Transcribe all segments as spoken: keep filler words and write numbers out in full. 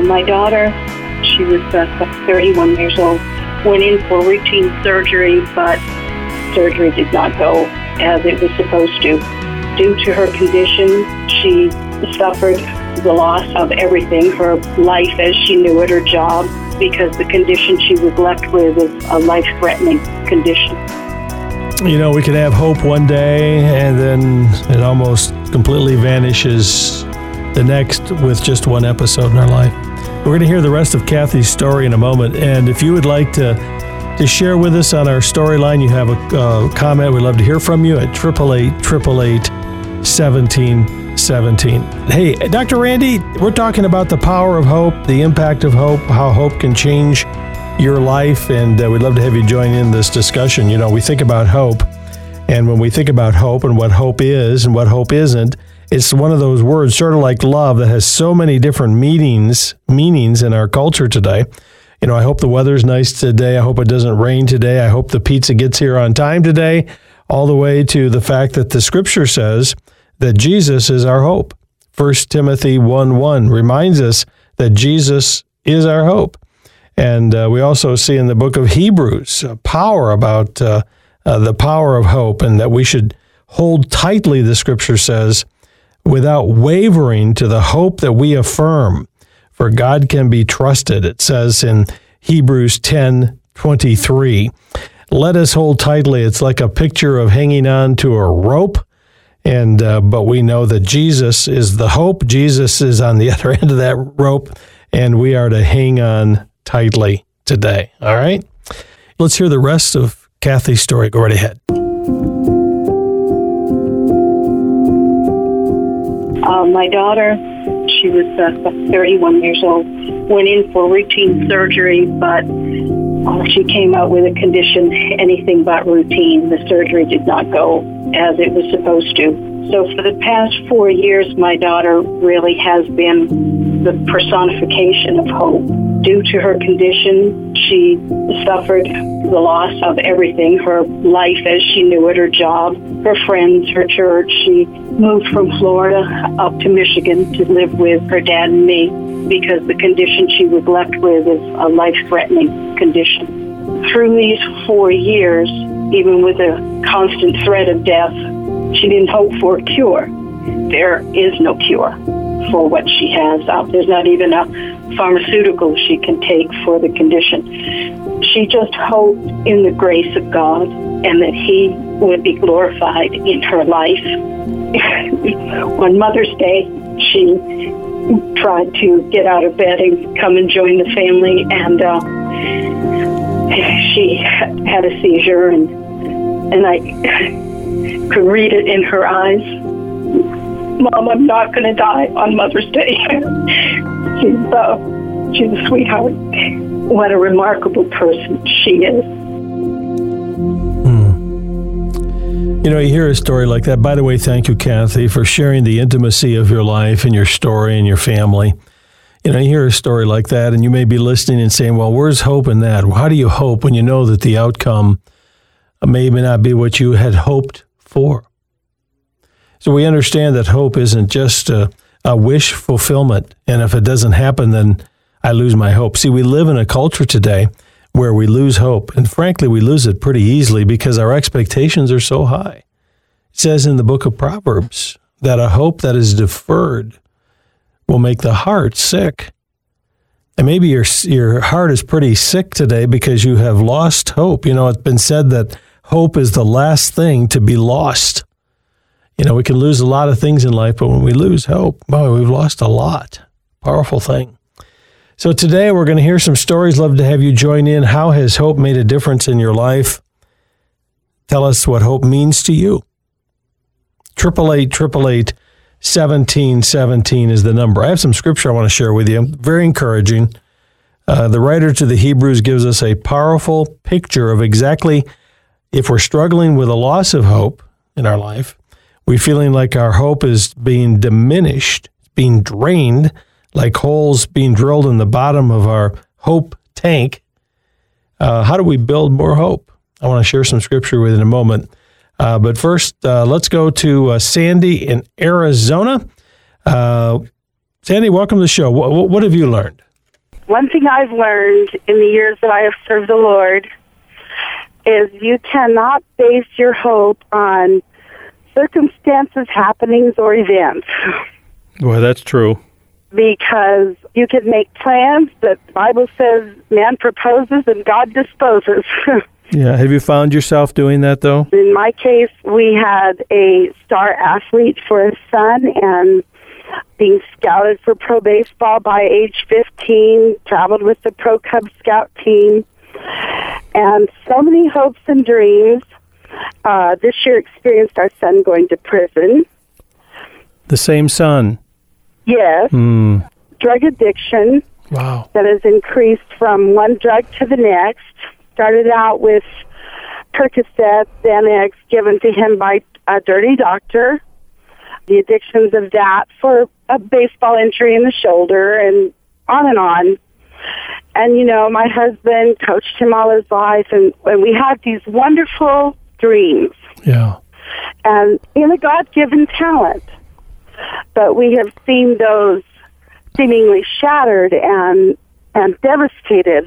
my daughter, she was uh, thirty-one years old, went in for routine surgery, but surgery did not go as it was supposed to. Due to her condition, she suffered the loss of everything, her life as she knew it, her job, because the condition she was left with is a life-threatening condition. You know, we could have hope one day and then it almost completely vanishes the next with just one episode in our life. We're going to hear the rest of Kathy's story in a moment. And if you would like to, to share with us on our storyline, you have a uh, comment, we'd love to hear from you at eight eight eight, eight eight eight, seventeen seventeen. Hey, Doctor Randy, we're talking about the power of hope, the impact of hope, how hope can change your life, and uh, we'd love to have you join in this discussion. You know, we think about hope, and when we think about hope and what hope is and what hope isn't, it's one of those words, sort of like love, that has so many different meanings, meanings in our culture today. You know, I hope the weather's nice today. I hope it doesn't rain today. I hope the pizza gets here on time today, all the way to the fact that the Scripture says that Jesus is our hope. First Timothy one one reminds us that Jesus is our hope. And uh, we also see in the book of Hebrews uh, power about uh, uh, the power of hope, and that we should hold tightly, the Scripture says, without wavering to the hope that we affirm, for God can be trusted. It says in Hebrews ten twenty-three, let us hold tightly. It's like a picture of hanging on to a rope, and uh, but we know that Jesus is the hope. Jesus is on the other end of that rope, and we are to hang on tightly today. All right? Let's hear the rest of Kathy's story. Go right ahead. Uh, my daughter, she was uh, thirty-one years old, went in for routine surgery, but uh, she came out with a condition anything but routine. The surgery did not go as it was supposed to. So for the past four years, my daughter really has been the personification of hope. Due to her condition, she suffered the loss of everything, her life as she knew it, her job, her friends, her church. She moved from Florida up to Michigan to live with her dad and me because the condition she was left with is a life-threatening condition. Through these four years, even with a constant threat of death, she didn't hope for a cure. There is no cure for what she has. Uh, there's not even a pharmaceutical she can take for the condition. She just hoped in the grace of God and that He would be glorified in her life. On Mother's Day, she tried to get out of bed and come and join the family, and uh, she had a seizure, and and I could read it in her eyes. Mom, I'm not going to die on Mother's Day. she's, uh, she's a sweetheart. What a remarkable person she is. You know, you hear a story like that. By the way, thank you, Kathy, for sharing the intimacy of your life and your story and your family. You know, you hear a story like that, and you may be listening and saying, well, where's hope in that? How do you hope when you know that the outcome may not be what you had hoped for? So we understand that hope isn't just a, a wish fulfillment, and if it doesn't happen, then I lose my hope. See, we live in a culture today where we lose hope, and frankly, we lose it pretty easily because our expectations are so high. It says in the book of Proverbs that a hope that is deferred will make the heart sick. And maybe your your heart is pretty sick today because you have lost hope. You know, it's been said that hope is the last thing to be lost. You know, we can lose a lot of things in life, but when we lose hope, boy, we've lost a lot. Powerful thing. So today we're going to hear some stories. Love to have you join in. How has hope made a difference in your life? Tell us what hope means to you. Triple eight, triple eight, seventeen seventeen is the number. I have some scripture I want to share with you. Very encouraging. Uh, the writer to the Hebrews gives us a powerful picture of exactly if we're struggling with a loss of hope in our life, we're feeling like our hope is being diminished, being drained, like holes being drilled in the bottom of our hope tank. Uh, how do we build more hope? I want to share some scripture with you in a moment. Uh, but first, uh, let's go to uh, Sandy in Arizona. Uh, Sandy, welcome to the show. What, what have you learned? one thing I've learned in the years that I have served the Lord is you cannot base your hope on circumstances, happenings, or events. Well, that's true. Because you can make plans, but the Bible says man proposes and God disposes. Yeah. Have you found yourself doing that, though? In my case, we had a star athlete for a son, and being scouted for pro baseball by age fifteen, traveled with the pro Cub Scout team, and so many hopes and dreams. Uh, this year experienced our son going to prison. The same son? Yes. Mm. Drug addiction. Wow. That has increased from one drug to the next. Started out with Percocet, Xanax, given to him by a dirty doctor. The addictions of that for a baseball injury in the shoulder, and on and on. And, you know, my husband coached him all his life, and, and we had these wonderful dreams. Yeah. And in a God-given talent. But we have seen those seemingly shattered and and devastated.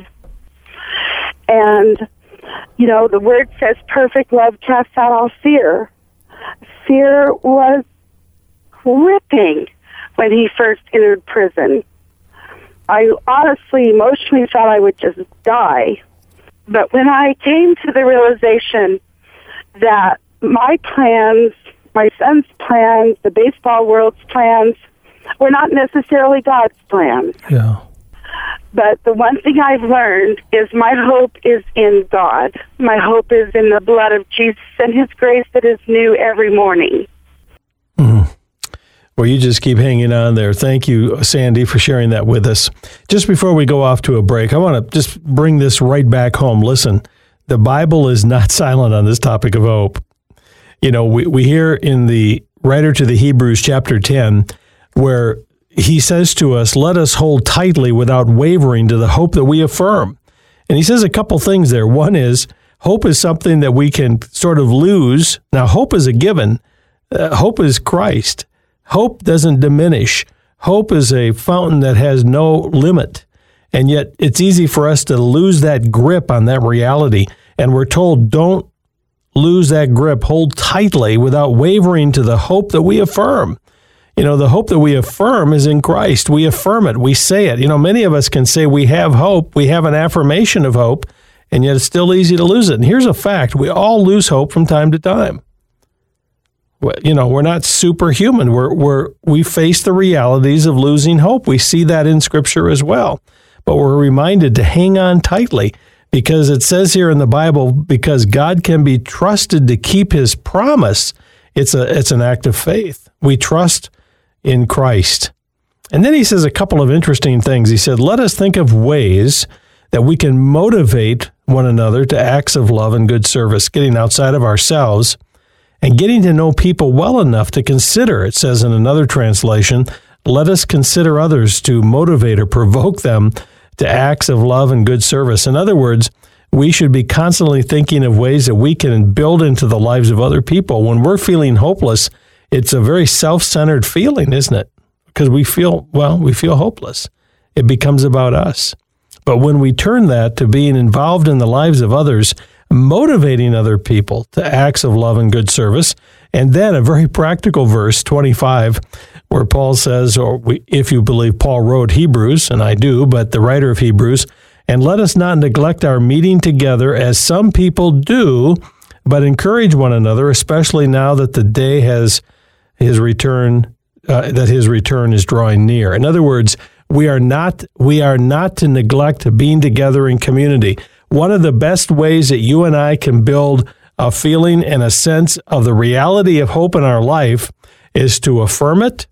And, you know, the word says perfect love casts out all fear. Fear was gripping when he first entered prison. I honestly, emotionally thought I would just die. But when I came to the realization that my plans, my son's plans, the baseball world's plans, were not necessarily God's plans. Yeah. But the one thing I've learned is my hope is in God. My hope is in the blood of Jesus and his grace that is new every morning. Mm. Well, you just keep hanging on there. Thank you, Sandy, for sharing that with us. Just before we go off to a break, I want to just bring this right back home. Listen, the Bible is not silent on this topic of hope. You know, we, we hear in the writer to the Hebrews chapter ten, where he says to us, let us hold tightly without wavering to the hope that we affirm. And he says a couple things there. One is, hope is something that we can sort of lose. Now, hope is a given. Uh, hope is Christ. Hope doesn't diminish. Hope is a fountain that has no limit. And yet it's easy for us to lose that grip on that reality. And we're told, don't lose that grip. Hold tightly without wavering to the hope that we affirm. You know, the hope that we affirm is in Christ. We affirm it. We say it. You know, many of us can say we have hope. We have an affirmation of hope, and yet it's still easy to lose it. And here's a fact. We all lose hope from time to time. You know, we're not superhuman. We're, we're, we face the realities of losing hope. We see that in Scripture as well. But we're reminded to hang on tightly, because it says here in the Bible, because God can be trusted to keep his promise. It's a it's an act of faith. We trust in Christ. And then he says a couple of interesting things. He said, let us think of ways that we can motivate one another to acts of love and good service, getting outside of ourselves and getting to know people well enough to consider, it says in another translation, let us consider others to motivate or provoke them to acts of love and good service. In other words, we should be constantly thinking of ways that we can build into the lives of other people. When we're feeling hopeless, it's a very self-centered feeling, isn't it? Because we feel, well, we feel hopeless. It becomes about us. But when we turn that to being involved in the lives of others, motivating other people to acts of love and good service, and then a very practical verse, twenty-five, where Paul says, or we, if you believe Paul wrote Hebrews, and I do, but the writer of Hebrews, and let us not neglect our meeting together as some people do, but encourage one another, especially now that the day has his return, uh, that his return is drawing near. In other words, we are not we are not to neglect being together in community. One of the best ways that you and I can build a feeling and a sense of the reality of hope in our life is to affirm it,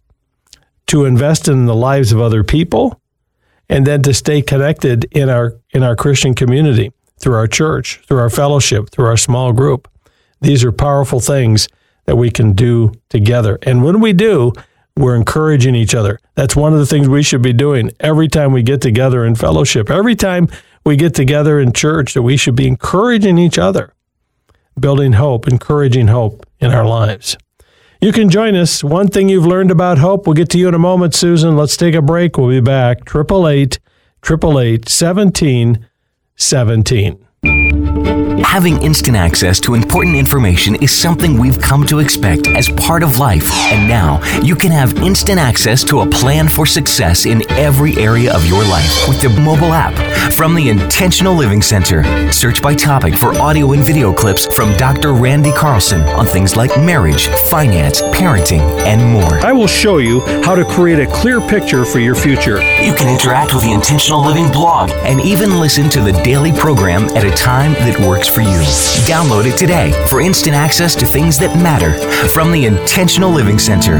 to invest in the lives of other people, and then to stay connected in our in our Christian community, through our church, through our fellowship, through our small group. These are powerful things that we can do together. And when we do, we're encouraging each other. That's one of the things we should be doing every time we get together in fellowship. Every time we get together in church, that we should be encouraging each other, building hope, encouraging hope in our lives. You can join us. One thing you've learned about hope. We'll get to you in a moment, Susan. Let's take a break. We'll be back. eight eight eight, eight eight eight, one seven one seven. Having instant access to important information is something we've come to expect as part of life. And now you can have instant access to a plan for success in every area of your life with the mobile app from the Intentional Living Center. Search by topic for audio and video clips from Doctor Randy Carlson on things like marriage, finance, parenting, and more. I will show you how to create a clear picture for your future. You can interact with the Intentional Living blog and even listen to the daily program at a time that works for you. Download it today for instant access to things that matter from the Intentional Living Center.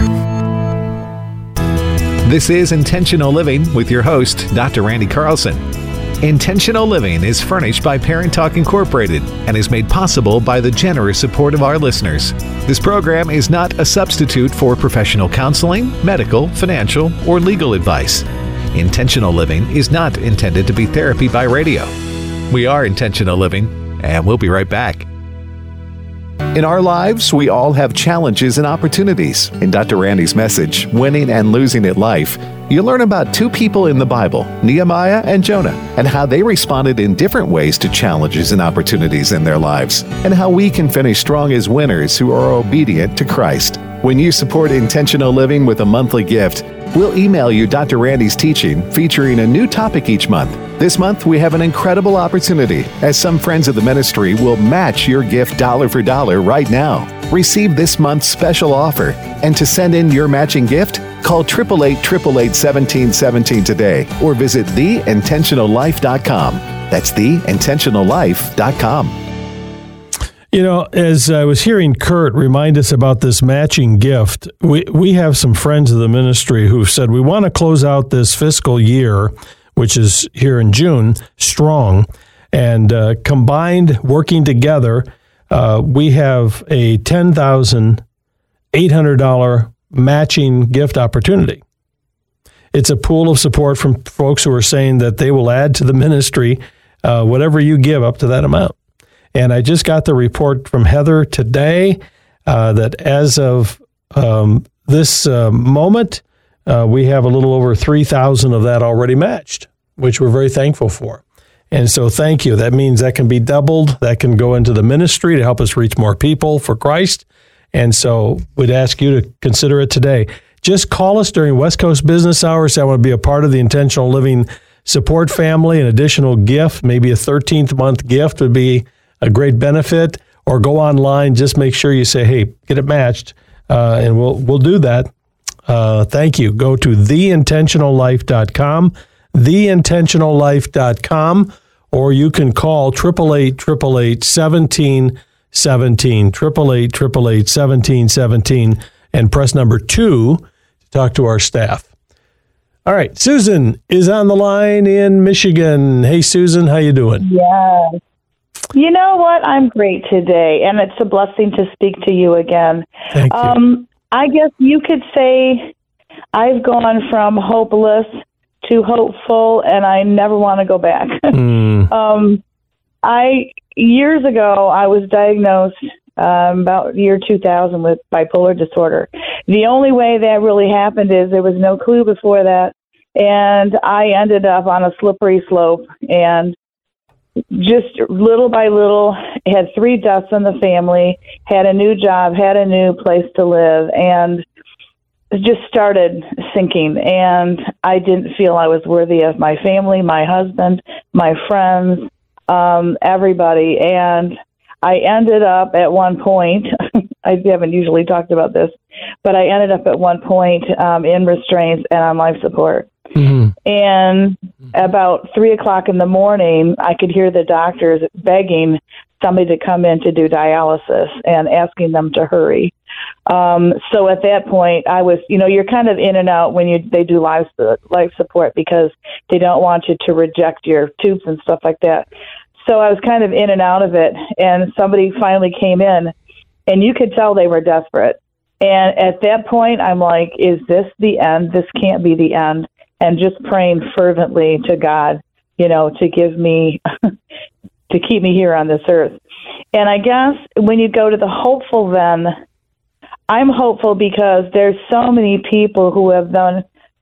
This is Intentional Living with your host, Doctor Randy Carlson. Intentional Living is furnished by Parent Talk Incorporated and is made possible by the generous support of our listeners. This program is not a substitute for professional counseling, medical, financial, or legal advice. Intentional Living is not intended to be therapy by radio. We are Intentional Living, and we'll be right back. In our lives, we all have challenges and opportunities. In Doctor Randy's message, Winning and Losing at Life, you learn about two people in the Bible, Nehemiah and Jonah, and how they responded in different ways to challenges and opportunities in their lives, and how we can finish strong as winners who are obedient to Christ. When you support Intentional Living with a monthly gift, we'll email you Doctor Randy's teaching featuring a new topic each month. This month, we have an incredible opportunity as some friends of the ministry will match your gift dollar for dollar right now. Receive this month's special offer. And to send in your matching gift, call eight eight eight, eight eight eight, one seven one seven today or visit the intentional life dot com. That's the intentional life dot com. You know, as I was hearing Kurt remind us about this matching gift, we, we have some friends of the ministry who've said we want to close out this fiscal year, which is here in June, strong. And uh, combined, working together, uh, we have a ten thousand eight hundred dollars matching gift opportunity. It's a pool of support from folks who are saying that they will add to the ministry uh, whatever you give up to that amount. And I just got the report from Heather today uh, that as of um, this uh, moment, uh, we have a little over three thousand of that already matched, which we're very thankful for. And so thank you. That means that can be doubled. That can go into the ministry to help us reach more people for Christ. And so we'd ask you to consider it today. Just call us during West Coast business hours. I want to be a part of the Intentional Living support family. An additional gift, maybe a thirteenth month gift would be a great benefit, or go online. Just make sure you say, hey, get it matched, uh, and we'll we'll do that. Uh, thank you. Go to the intentional life dot com, the intentional life dot com, or you can call eight eight eight, eight eight eight, one seven one seven, eight eight eight, eight eight eight, one seven one seven, and press number two to talk to our staff. All right, Susan is on the line in Michigan. Hey, Susan, how you doing? Yeah. You know what? I'm great today, and it's a blessing to speak to you again. Thank you. Um, I guess you could say I've gone from hopeless to hopeful, and I never want to go back. Mm. um, I years ago, I was diagnosed um, about year two thousand with bipolar disorder. The only way that really happened is there was no clue before that, and I ended up on a slippery slope, and just little by little, had three deaths in the family, had a new job, had a new place to live, and just started sinking. And I didn't feel I was worthy of my family, my husband, my friends, um, everybody. And I ended up at one point, I haven't usually talked about this, but I ended up at one point um, in restraints and on life support. Mm-hmm. And about three o'clock in the morning, I could hear the doctors begging somebody to come in to do dialysis and asking them to hurry. Um, so at that point, I was, you know, you're kind of in and out when you they do life life support because they don't want you to reject your tubes and stuff like that. So I was kind of in and out of it, and somebody finally came in, and you could tell they were desperate. And at that point, I'm like, is this the end? This can't be the end. And just praying fervently to God, you know, to give me, to keep me here on this earth. And I guess when you go to the hopeful, then I'm hopeful because there's so many people who have done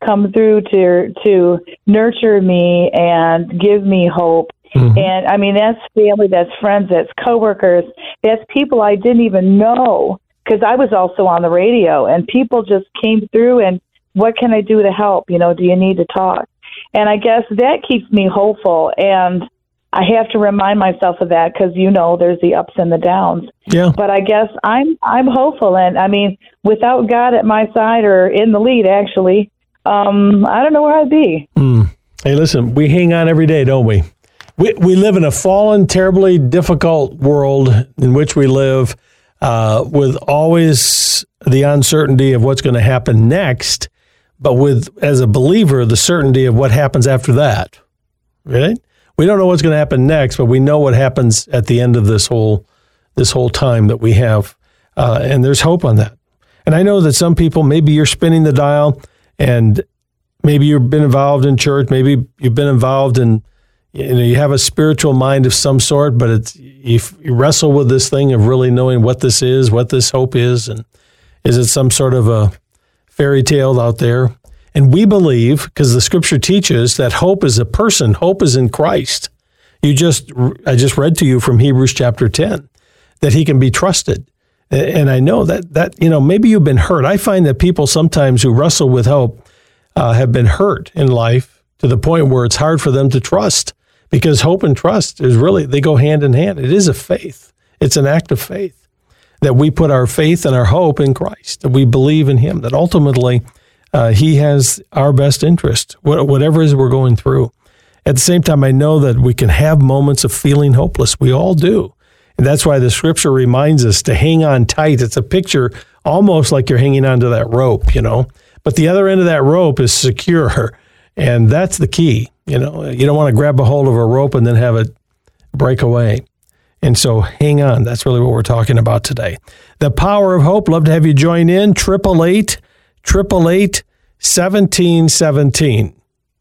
come through to to nurture me and give me hope. Mm-hmm. And I mean, that's family, that's friends, that's coworkers, that's people I didn't even know, because I was also on the radio, and people just came through and, what can I do to help? You know, do you need to talk? And I guess that keeps me hopeful. And I have to remind myself of that, because, you know, there's the ups and the downs. Yeah. But I guess I'm I'm hopeful. And I mean, without God at my side, or in the lead, actually, um, I don't know where I'd be. Mm. Hey, listen, we hang on every day, don't we? We we live in a fallen, terribly difficult world in which we live, uh, with always the uncertainty of what's going to happen next, but with, as a believer, the certainty of what happens after that. Right? We don't know what's going to happen next, but we know what happens at the end of this whole this whole time that we have, uh, and there's hope on that. And I know that some people, maybe you're spinning the dial, and maybe you've been involved in church, maybe you've been involved in, you know, you have a spiritual mind of some sort, but it's you, you wrestle with this thing of really knowing what this is, what this hope is, and is it some sort of a fairy tale out there? And we believe, because the Scripture teaches, that hope is a person. Hope is in Christ. You just, I just read to you from Hebrews chapter ten, that He can be trusted. And I know that that you know maybe you've been hurt. I find that people sometimes who wrestle with hope uh, have been hurt in life to the point where it's hard for them to trust. Because hope and trust is really, they go hand in hand. It is a faith. It's an act of faith that we put our faith and our hope in Christ, that we believe in Him, that ultimately uh, He has our best interest, whatever it is we're going through. At the same time, I know that we can have moments of feeling hopeless. We all do. And that's why the Scripture reminds us to hang on tight. It's a picture almost like you're hanging onto that rope, you know, but the other end of that rope is secure. And that's the key. You know, you don't want to grab a hold of a rope and then have it break away. And so hang on. That's really what we're talking about today. The power of hope. Love to have you join in. eight eight eight, eight eight eight, seventeen seventeen.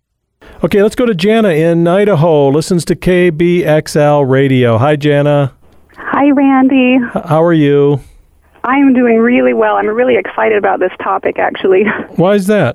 Okay, let's go to Jana in Idaho. Listens to K B X L radio. Hi, Jana. Hi, Randy. How are you? I'm doing really well. I'm really excited about this topic, actually. Why is that?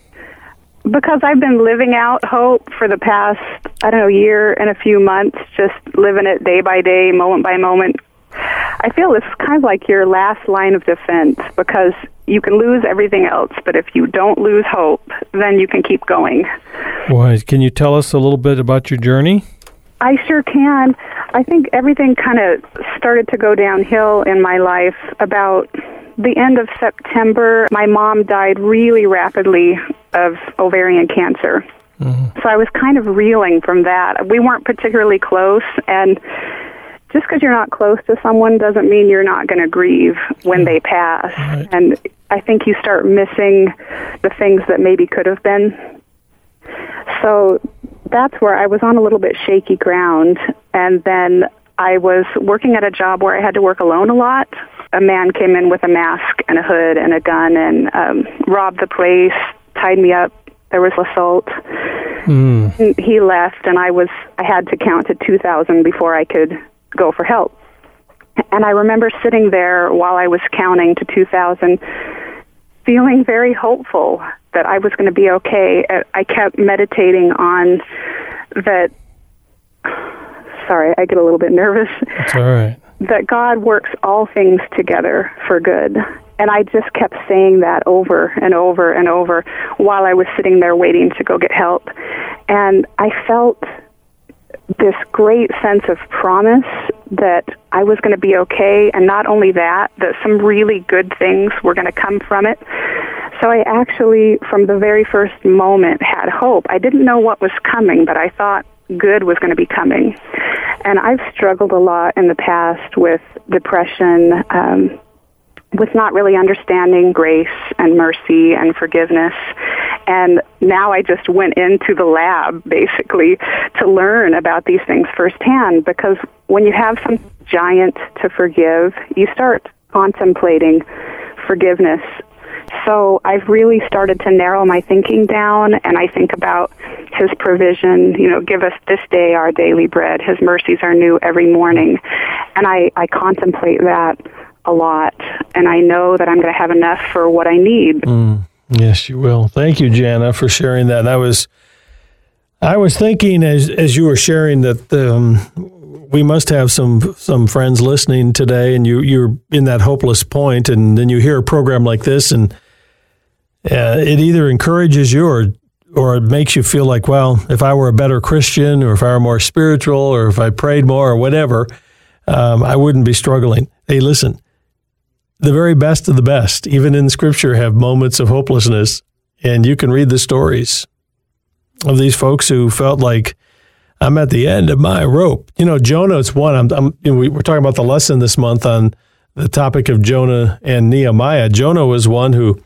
Because I've been living out hope for the past, I don't know, year and a few months, just living it day by day, moment by moment. I feel it's kind of like your last line of defense, because you can lose everything else, but if you don't lose hope, then you can keep going. Why? Can you tell us a little bit about your journey? I sure can. I think everything kind of started to go downhill in my life about the end of September. My mom died really rapidly of ovarian cancer. Mm-hmm. So I was kind of reeling from that. We weren't particularly close, and just because you're not close to someone doesn't mean you're not going to grieve when they pass. Right. And I think you start missing the things that maybe could have been. So that's where I was on a little bit shaky ground, and then I was working at a job where I had to work alone a lot. A man came in with a mask and a hood and a gun and um, robbed the place, tied me up. There was assault. Mm. He left, and I was I had to count to two thousand before I could go for help. And I remember sitting there while I was counting to two thousand, feeling very hopeful that I was going to be okay. I kept meditating on that. Sorry, I get a little bit nervous. That's all right. That God works all things together for good. And I just kept saying that over and over and over while I was sitting there waiting to go get help. And I felt this great sense of promise that I was going to be okay, and not only that, that some really good things were going to come from it. So I actually, from the very first moment, had hope. I didn't know what was coming, but I thought good was going to be coming. And I've struggled a lot in the past with depression, um, with not really understanding grace and mercy and forgiveness. And now I just went into the lab, basically, to learn about these things firsthand, because when you have some giant to forgive, you start contemplating forgiveness. So I've really started to narrow my thinking down, and I think about His provision, you know, give us this day our daily bread. His mercies are new every morning. And I, I contemplate that a lot, and I know that I'm going to have enough for what I need. Mm. Yes, you will. Thank you, Jana, for sharing that. And I was, I was thinking as as you were sharing that um, we must have some some friends listening today, and you you're in that hopeless point, and then you hear a program like this, and uh, it either encourages you or or it makes you feel like, well, if I were a better Christian, or if I were more spiritual, or if I prayed more, or whatever, um, I wouldn't be struggling. Hey, listen. The very best of the best, even in Scripture, have moments of hopelessness, and you can read the stories of these folks who felt like, I'm at the end of my rope. You know, Jonah is one. I'm, I'm, you know, we, we're talking about the lesson this month on the topic of Jonah and Nehemiah. Jonah was one who,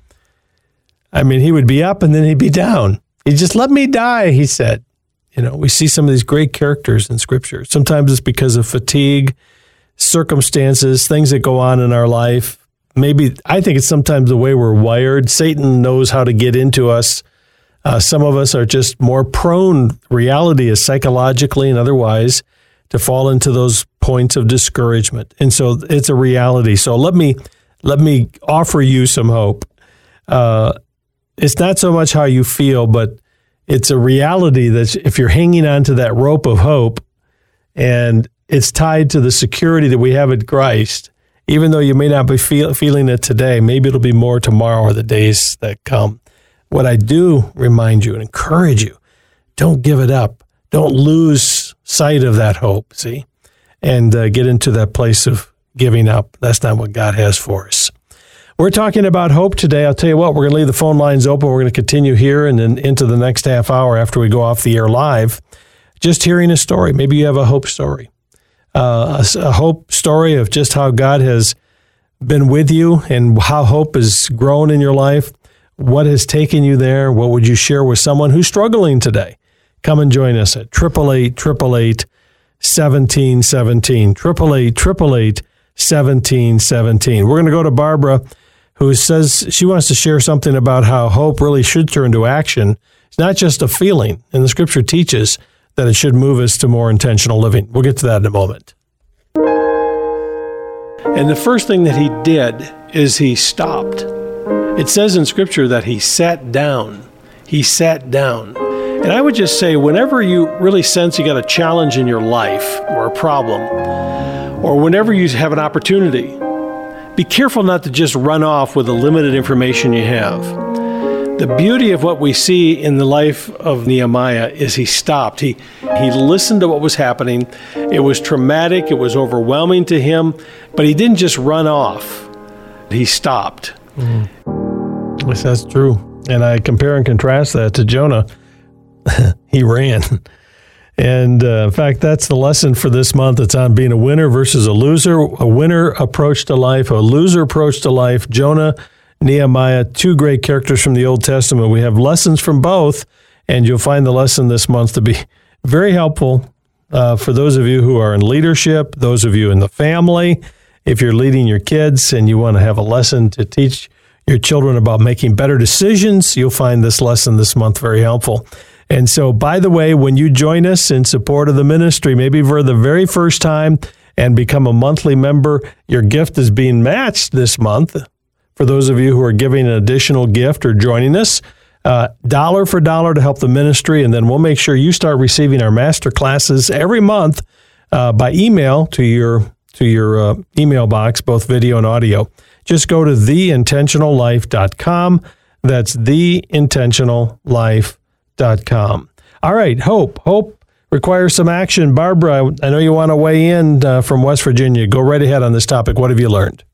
I mean, he would be up and then he'd be down. He just let me die, he said. You know, we see some of these great characters in Scripture. Sometimes it's because of fatigue, circumstances, things that go on in our life. Maybe, I think it's sometimes the way we're wired. Satan knows how to get into us. Uh, some of us are just more prone, reality is psychologically and otherwise, to fall into those points of discouragement. And so it's a reality. So let me let me offer you some hope. Uh, it's not so much how you feel, but it's a reality that if you're hanging on to that rope of hope, and it's tied to the security that we have in Christ, even though you may not be feel, feeling it today, maybe it'll be more tomorrow or the days that come. What I do remind you and encourage you, don't give it up. Don't lose sight of that hope, see, and uh, get into that place of giving up. That's not what God has for us. We're talking about hope today. I'll tell you what, we're going to leave the phone lines open. We're going to continue here and then into the next half hour after we go off the air live. Just hearing a story. Maybe you have a hope story. Uh, a, a hope story of just how God has been with you and how hope has grown in your life. What has taken you there? What would you share with someone who's struggling today? Come and join us at eight eight eight, eight eight eight, one seven one seven, eight eight eight, eight eight eight, one seven one seven. We're going to go to Barbara, who says she wants to share something about how hope really should turn to action. It's not just a feeling, and the Scripture teaches that it should move us to more intentional living. We'll get to that in a moment. And the first thing that he did is he stopped. It says in Scripture that he sat down. He sat down. And I would just say, whenever you really sense you got a challenge in your life or a problem, or whenever you have an opportunity, be careful not to just run off with the limited information you have. The beauty of what we see in the life of Nehemiah is he stopped. He he listened to what was happening. It was traumatic. It was overwhelming to him, but he didn't just run off. He stopped. Mm. Yes, that's true. And I compare and contrast that to Jonah. He ran. And uh, in fact, that's the lesson for this month. It's on being a winner versus a loser. A winner approach to life, a loser approach to life. Jonah, Nehemiah, two great characters from the Old Testament. We have lessons from both, and you'll find the lesson this month to be very helpful uh, for those of you who are in leadership, those of you in the family. If you're leading your kids and you want to have a lesson to teach your children about making better decisions, you'll find this lesson this month very helpful. And so, by the way, when you join us in support of the ministry, maybe for the very first time and become a monthly member, your gift is being matched this month. For those of you who are giving an additional gift or joining us, uh, dollar for dollar to help the ministry, and then we'll make sure you start receiving our master classes every month uh, by email to your to your uh, email box, both video and audio. Just go to the intentional life dot com. That's the intentional life dot com. All right, hope. Hope requires some action. Barbara, I know you want to weigh in uh, from West Virginia. Go right ahead on this topic. What have you learned?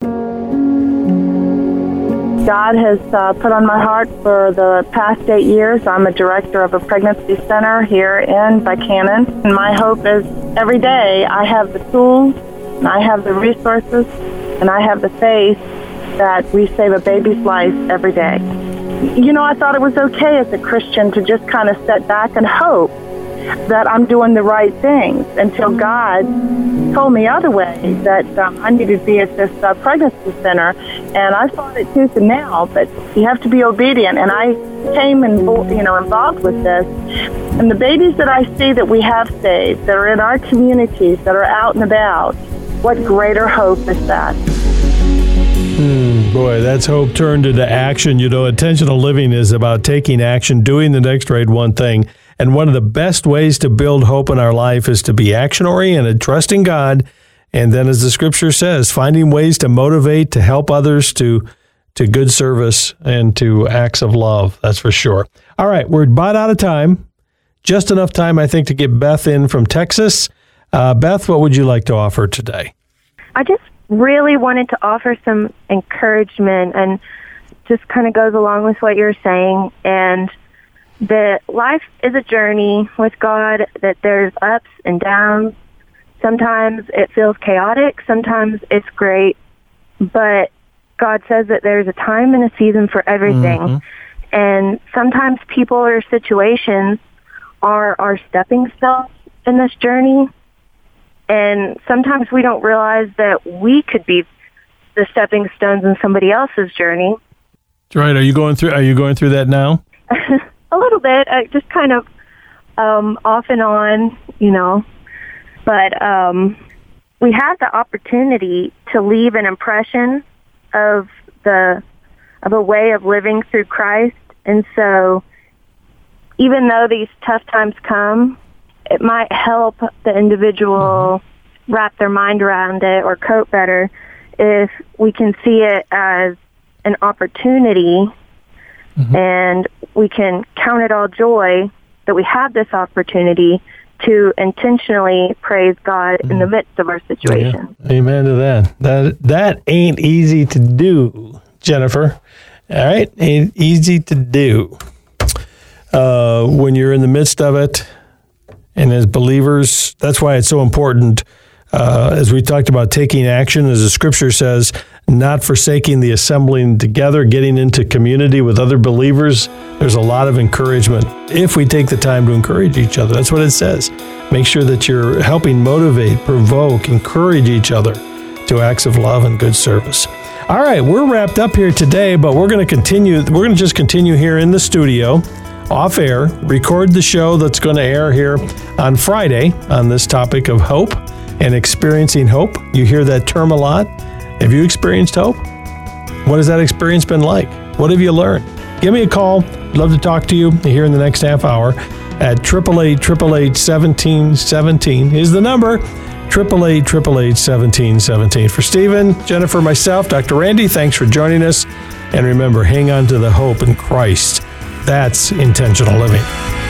God has uh, put on my heart for the past eight years. I'm a director of a pregnancy center here in Buchanan. And my hope is every day I have the tools, and I have the resources, and I have the faith that we save a baby's life every day. You know, I thought it was okay as a Christian to just kind of sit back and hope that I'm doing the right things until God told me other ways that um, I needed to be at this uh, pregnancy center. And I fought it tooth and nail, but you have to be obedient. And I came and, you know, involved with this. And the babies that I see that we have saved, that are in our communities, that are out and about, what greater hope is that? Hmm. Boy, that's hope turned into action. You know, intentional living is about taking action, doing the next right one thing. And one of the best ways to build hope in our life is to be action-oriented, trusting God, and then, as the scripture says, finding ways to motivate, to help others, to to good service, and to acts of love. That's for sure. All right, we're about out of time. Just enough time, I think, to get Beth in from Texas. Uh, Beth, what would you like to offer today? I just really wanted to offer some encouragement, and just kind of goes along with what you're saying, and that life is a journey with God, that there's ups and downs. Sometimes it feels chaotic, sometimes it's great, but God says that there's a time and a season for everything. Mm-hmm. And sometimes people or situations are our stepping stones in this journey. And sometimes we don't realize that we could be the stepping stones in somebody else's journey. Right. Are you going through, are you going through that now? A little bit, uh, just kind of um, off and on, you know. But um, we had the opportunity to leave an impression of the of a way of living through Christ. And so even though these tough times come, it might help the individual mm-hmm. wrap their mind around it or cope better if we can see it as an opportunity, mm-hmm. and we can count it all joy that we have this opportunity to intentionally praise God mm-hmm. in the midst of our situation. Yeah. Amen to that. That that ain't easy to do, Jennifer. All right? Ain't easy to do. Uh, when you're in the midst of it, and as believers, that's why it's so important, uh, as we talked about taking action, as the scripture says, not forsaking the assembling together, getting into community with other believers. There's a lot of encouragement if we take the time to encourage each other. That's what it says. Make sure that you're helping motivate, provoke, encourage each other to acts of love and good service. All right, we're wrapped up here today, but we're going to continue. We're going to just continue here in the studio, off air, record the show that's going to air here on Friday on this topic of hope and experiencing hope. You hear that term a lot. Have you experienced hope? What has that experience been like? What have you learned? Give me a call. I'd love to talk to you here in the next half hour at eight eight eight, eight eight eight, one seven one seven is the number. eight eight eight, eight eight eight, one seven one seven. For Stephen, Jennifer, myself, Doctor Randy, thanks for joining us. And remember, hang on to the hope in Christ. That's intentional living.